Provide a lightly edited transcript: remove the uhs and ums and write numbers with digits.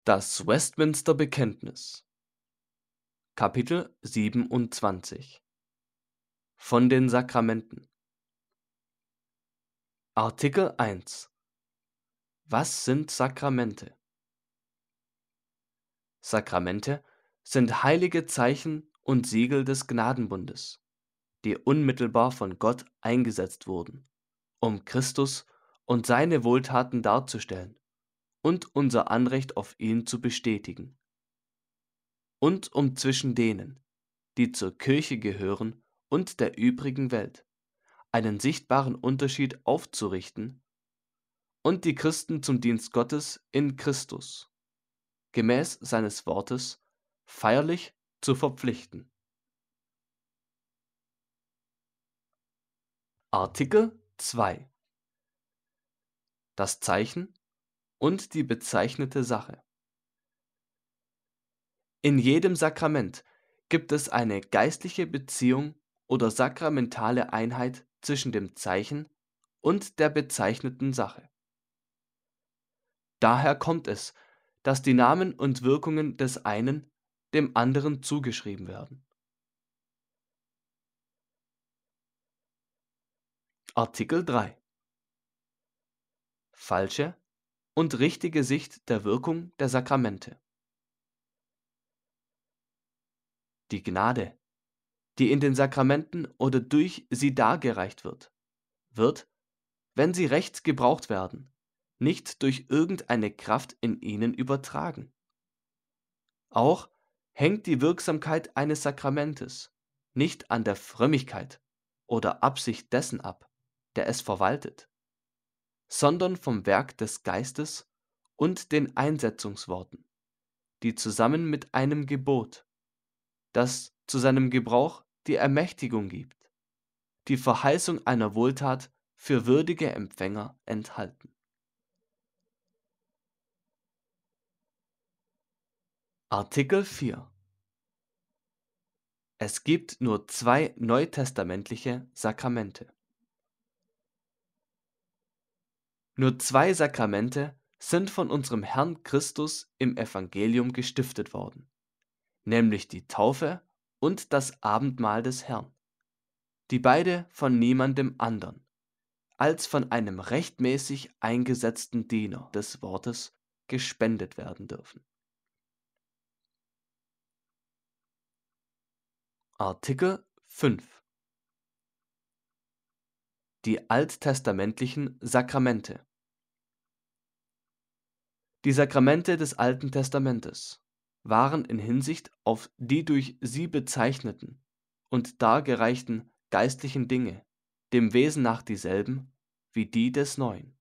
Das Westminster Bekenntnis, Kapitel 27 von den Sakramenten. Artikel 1. Was sind Sakramente? Sakramente sind heilige Zeichen und Siegel des Gnadenbundes, die unmittelbar von Gott eingesetzt wurden, um Christus und seine Wohltaten darzustellen und unser Anrecht auf ihn zu bestätigen, und um zwischen denen, die zur Kirche gehören, und der übrigen Welt einen sichtbaren Unterschied aufzurichten und die Christen zum Dienst Gottes in Christus, gemäß seines Wortes, feierlich zu verpflichten. Artikel 2. Das Zeichen und die bezeichnete Sache. In jedem Sakrament gibt es eine geistliche Beziehung oder sakramentale Einheit zwischen dem Zeichen und der bezeichneten Sache. Daher kommt es, dass die Namen und Wirkungen des einen dem anderen zugeschrieben werden. Artikel 3. Falsche und richtige Sicht der Wirkung der Sakramente. Die Gnade, die in den Sakramenten oder durch sie dargereicht wird, wenn sie recht gebraucht werden, nicht durch irgendeine Kraft in ihnen übertragen. Auch hängt die Wirksamkeit eines Sakramentes nicht an der Frömmigkeit oder Absicht dessen ab, der es verwaltet, sondern vom Werk des Geistes und den Einsetzungsworten, die zusammen mit einem Gebot, das zu seinem Gebrauch die Ermächtigung gibt, die Verheißung einer Wohltat für würdige Empfänger enthalten. Artikel 4. Es gibt nur zwei neutestamentliche Sakramente. Nur zwei Sakramente sind von unserem Herrn Christus im Evangelium gestiftet worden, nämlich die Taufe und das Abendmahl des Herrn, die beide von niemandem anderen als von einem rechtmäßig eingesetzten Diener des Wortes gespendet werden dürfen. Artikel 5. Die alttestamentlichen Sakramente. Die Sakramente des Alten Testamentes waren in Hinsicht auf die durch sie bezeichneten und dargereichten geistlichen Dinge dem Wesen nach dieselben wie die des Neuen.